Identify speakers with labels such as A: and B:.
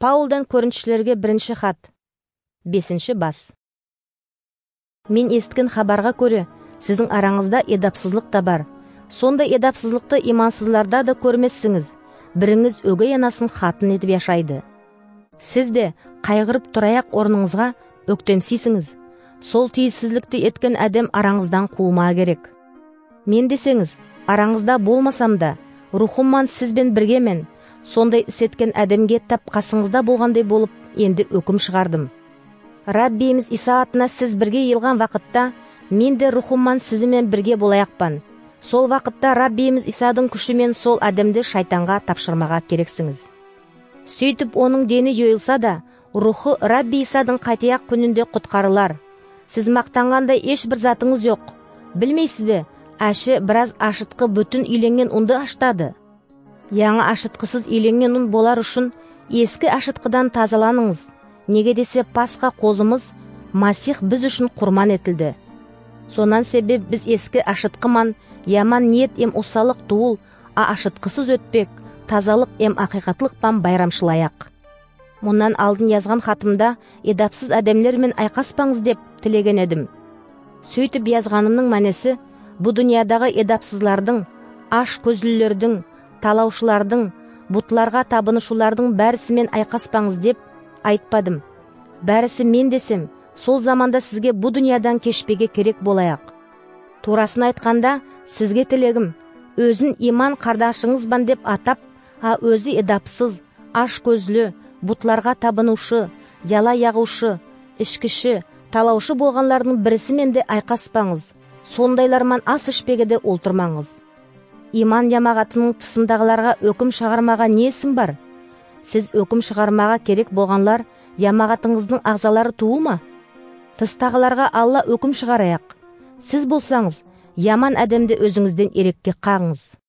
A: Паулдан Коринтшілерге 1 хат, 5 бас. Мен естіген хабарға көре, сіздің араңызда едапсызлық та бар. Сондай едапсызлықты имансызларда да көрмессіңіз. Біріңіз өгей анасын хатын етіп яшайды. Сіз де қайғырып тұраяқ орныңызға өктемсейсіңіз. Сол тиіссізлікті еткен әдем араңыздан қуылма керек. Мен десеңіз, араңызда болмасам да, рухымман сізбен біргемен, сондай іс еткен әдемге тап қасыңызда болғандай болып, енді өкім шығардым. Раббиіміз Иса атына сіз бірге елған вақытта, мен де рухымман сізімен бірге болаяқпан. Сол вақытта Раббиіміз Исадың күшімен сол әдемді шайтанға тапшырмаға керексіңіз. Сөйтіп оның дені йойылса да, рухы Рабби Исадың қайтаяқ күнінде құтқарылар. Сіз мақтанғандай ешбір затыңыз жоқ. Білмейсіз бе, әші біраз ашытқы бүтін үйленген ұнды аштады. Яңа ашытқысыз үйленген ұн болар үшін ескі ашытқыдан тазаланыңыз. Неге десе Пасха қозымыз Масих біз үшін құрман етілді. Сонан себеп біз ескі ашытқыман яман ниет ем усалық туыл, ашытқысыз өтпек, тазалық ем ақиқатлықпан байрамшылаяқ. Мұнан алдын yazған хатымда едапсыз әдемлермен айқаспаңыз деп тілеген едім. Сөйтіп yazғанымның мәнесі, бұ дүниядағы едапсызлардың, аш көзлілердің, талаушылардың, бұтларға табынышулардың бәрісімен айқаспаңыз деп айтпадым. Бәрісі мен десем, сол заманда сізге бұ дүниядан кешпеге керек болаяқ. Турасын айтқанда, сізге тілегім, өзін иман қардашыңызбан деп атап, өзі едапсыз, аш көзлі, бұтларға табынушы, яла яғушы, ішкіші, талаушы болғанлардың бірісімен де айқаспаңыз. Сондайларман ас ішпеге де олтырмаңыз. Иман ямағатының тысындағыларға өкім шығармаға несін бар? Сіз өкім шығармаға керек болғанлар, ямағатыңыздың ағзалары туылма? Тыстағыларға Алла өкім шығараяқ. Сіз болсаңыз, яман әдемді өзіңізден ерекке қағыңыз.